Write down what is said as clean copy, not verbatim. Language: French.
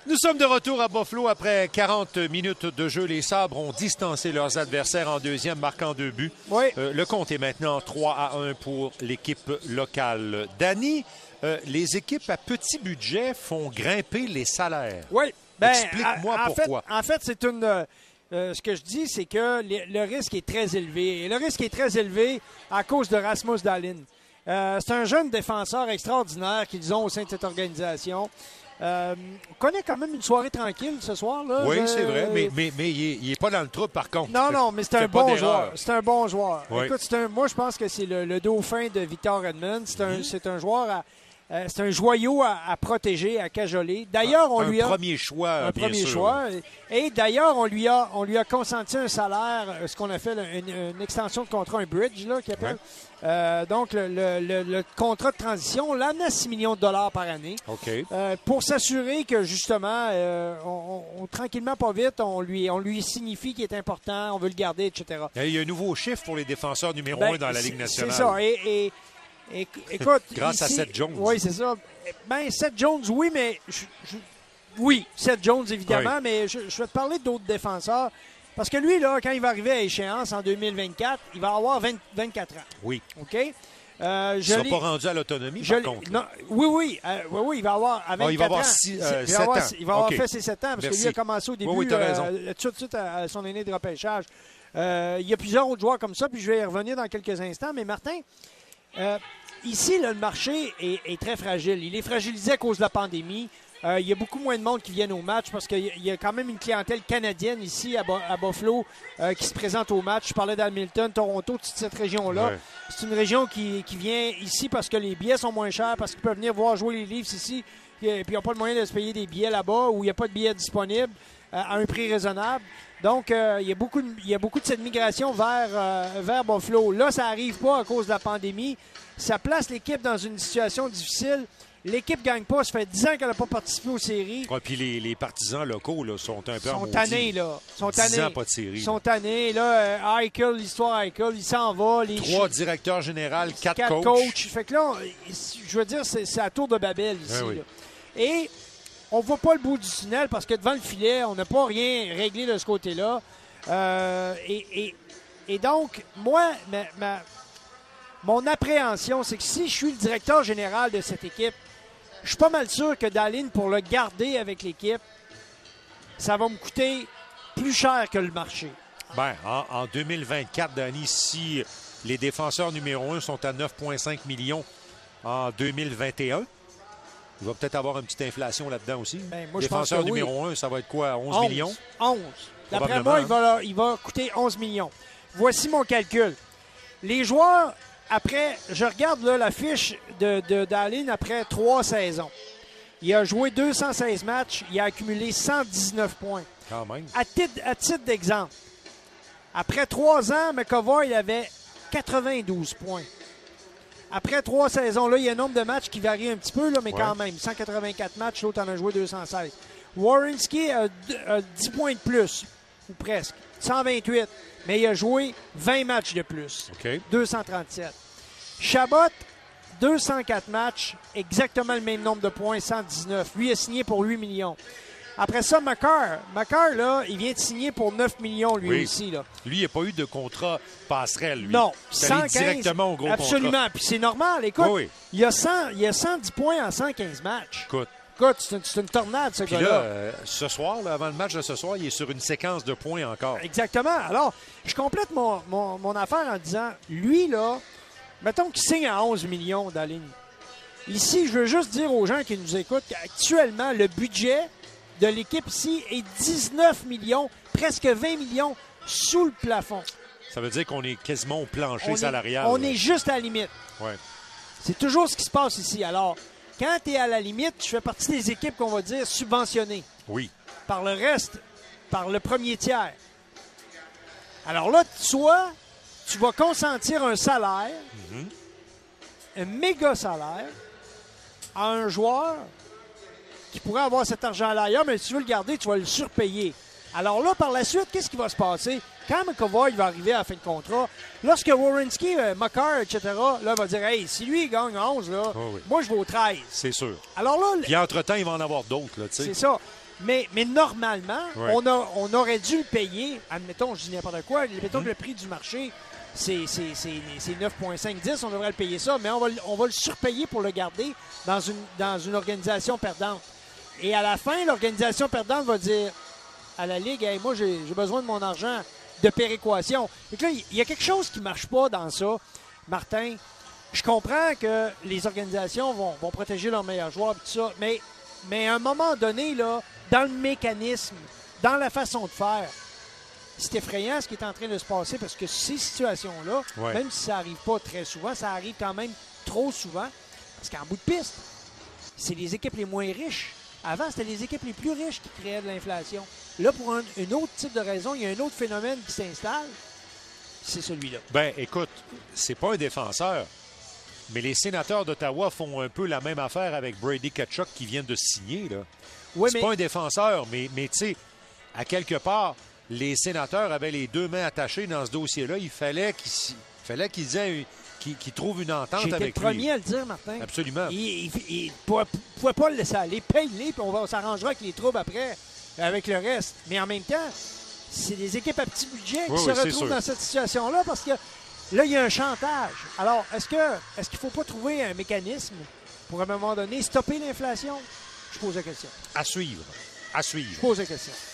Nous sommes de retour à Buffalo après 40 minutes de jeu. Les Sabres ont distancé leurs adversaires en deuxième, marquant 2 buts. Oui. Le compte est maintenant 3-1 pour l'équipe locale. Danny, les équipes à petit budget font grimper les salaires. Oui. Explique-moi pourquoi. En fait, c'est une... ce que je dis, c'est que le risque est très élevé. Et le risque est très élevé à cause de Rasmus Dahlin. C'est un jeune défenseur extraordinaire qu'ils ont au sein de cette organisation. On connaît quand même une soirée tranquille ce soir. Là. Oui, c'est vrai, mais il n'est pas dans le trou par contre. Non, mais c'est un bon joueur. C'est un bon joueur. Oui. Écoute, moi, je pense que c'est le dauphin de Victor Edmond. C'est un joueur c'est un joyau à protéger, à cajoler. D'ailleurs, on lui a... premier choix, un bien premier sûr. choix. Et d'ailleurs, on lui a consenti un salaire, ce qu'on a fait, une extension de contrat, un bridge, là, qu'il appelle. Ouais. Donc, le contrat de transition, on l'a amené à 6 millions de dollars par année. OK. Pour s'assurer que, justement, tranquillement, pas vite, on lui signifie qu'il est important, on veut le garder, etc. Il y a un nouveau chiffre pour les défenseurs numéro 1 dans la Ligue nationale. C'est ça. Écoute, grâce ici, à Seth Jones. Oui, c'est ça. Seth Jones, oui, mais... Oui, Seth Jones, évidemment, oui. Mais je vais te parler d'autres défenseurs. Parce que lui, là, quand il va arriver à échéance en 2024, il va avoir 24 ans. Oui. OK? Il ne sera pas rendu à l'autonomie, par contre. Non, oui, il va avoir à 24 il va avoir ans. 7 ans. Il va avoir okay. fait ses 7 ans, parce Merci. que lui a commencé au début, oui, raison. tout de suite à son année de repêchage. Il y a plusieurs autres joueurs comme ça, puis je vais y revenir dans quelques instants. Mais Martin... ici, là, le marché est très fragile. Il est fragilisé à cause de la pandémie. Il y a beaucoup moins de monde qui viennent au match parce qu'il y a quand même une clientèle canadienne ici à Buffalo qui se présente au match. Je parlais d'Hamilton, Toronto, toute cette région-là. Ouais. C'est une région qui vient ici parce que les billets sont moins chers, parce qu'ils peuvent venir voir jouer les Leafs ici. Et puis ils n'ont pas le moyen de se payer des billets là-bas où il n'y a pas de billets disponibles à un prix raisonnable. Donc, il y a beaucoup de cette migration vers Buffalo. Là, ça n'arrive pas à cause de la pandémie. Ça place l'équipe dans une situation difficile. L'équipe ne gagne pas. Ça fait 10 ans qu'elle n'a pas participé aux séries. Ouais, puis les partisans locaux là, sont un peu en maudit. Tannés, là. Sont tannés. 10 ans pas de série. Ils sont tannés. Là, Eichel, l'histoire Eichel, il s'en va. 3 directeurs généraux, 4 coachs. Fait que là, je veux dire, c'est la tour de Babel ici. Oui. Là. Et on ne voit pas le bout du tunnel parce que devant le filet, on n'a pas rien réglé de ce côté-là. Et donc, moi, mon appréhension, c'est que si je suis le directeur général de cette équipe, je suis pas mal sûr que Dahlin, pour le garder avec l'équipe, ça va me coûter plus cher que le marché. Bien, en 2024, Danny, si les défenseurs numéro 1 sont à 9,5 millions en 2021, il va peut-être avoir une petite inflation là-dedans aussi. Moi, défenseur je pense que numéro 1, ça va être quoi, 11 millions? 11. D'après moi, il va coûter 11 millions. Voici mon calcul. Les joueurs... Après, je regarde là, la fiche de Dahlin après 3 saisons. Il a joué 216 matchs. Il a accumulé 119 points. Quand même. À titre d'exemple, après 3 ans, McAvoy avait 92 points. Après 3 saisons, là, il y a un nombre de matchs qui varie un petit peu, là, mais quand même. 184 matchs, l'autre en a joué 216. Werenski a 10 points de plus, ou presque. 128. Mais il a joué 20 matchs de plus. Okay. 237. Chabot, 204 matchs, exactement le même nombre de points, 119. Lui a signé pour 8 millions. Après ça, McCarr, là, il vient de signer pour 9 millions, lui aussi. Là. Lui, il n'a pas eu de contrat passerelle, lui. Non. C'est allé directement au gros contrat. Absolument. Puis c'est normal. Écoute, il a 110 points en 115 matchs. Écoute, c'est une tornade, ce gars-là. Là, ce soir, là, avant le match de ce soir, il est sur une séquence de points encore. Exactement. Alors, je complète mon affaire en disant, lui, là, mettons qu'il signe à 11 millions Dahlin. Ici, je veux juste dire aux gens qui nous écoutent qu'actuellement, le budget de l'équipe ici est 19 millions, presque 20 millions sous le plafond. Ça veut dire qu'on est quasiment au plancher salarial. On est juste à la limite. Ouais. C'est toujours ce qui se passe ici. Alors, quand tu es à la limite, tu fais partie des équipes qu'on va dire subventionnées. Oui. Par le reste, par le premier tiers. Alors là, soit tu vas consentir un salaire, un méga salaire, à un joueur qui pourrait avoir cet argent-là ailleurs, mais si tu veux le garder, tu vas le surpayer. Alors là, par la suite, qu'est-ce qui va se passer? Quand McAvoy va arriver à la fin de contrat, lorsque Werenski, Makar, etc., là, va dire « Hey, si lui, il gagne 11, là, moi, je vaux 13. » C'est sûr. Alors là... Puis entre-temps, il va en avoir d'autres, là, tu sais. C'est ça. Mais normalement, Ouais. on aurait dû le payer. Admettons, je dis n'importe quoi. Admettons que le prix du marché, c'est 9,5-10. On devrait le payer ça, mais on va le surpayer pour le garder dans une organisation perdante. Et à la fin, l'organisation perdante va dire à la Ligue, hey, moi, j'ai besoin de mon argent de péréquation. Donc là, il y a quelque chose qui ne marche pas dans ça. Martin, je comprends que les organisations vont protéger leurs meilleurs joueurs et tout ça, mais à un moment donné, là, dans le mécanisme, dans la façon de faire, c'est effrayant ce qui est en train de se passer parce que ces situations-là, Ouais. même si ça n'arrive pas très souvent, ça arrive quand même trop souvent. Parce qu'en bout de piste, c'est les équipes les moins riches. Avant, c'était les équipes les plus riches qui créaient de l'inflation. Là, pour un autre type de raison, il y a un autre phénomène qui s'installe. C'est celui-là. Ben, écoute, c'est pas un défenseur, mais les sénateurs d'Ottawa font un peu la même affaire avec Brady Tkachuk qui vient de signer, là. Oui, C'est pas un défenseur, mais tu sais, à quelque part, les sénateurs avaient les deux mains attachées dans ce dossier-là. Il fallait qu'ils trouvent une entente j'ai été avec le premier lui. à le dire, Martin. Absolument. Il ne pouvait pas le laisser aller. Paye-les, puis on s'arrangera avec les troubles après, avec le reste. Mais en même temps, c'est des équipes à petit budget qui se retrouvent dans cette situation-là parce que là, il y a un chantage. Alors, est-ce qu'il ne faut pas trouver un mécanisme pour, à un moment donné, stopper l'inflation? Je pose la question. À suivre. À suivre. Je pose la question.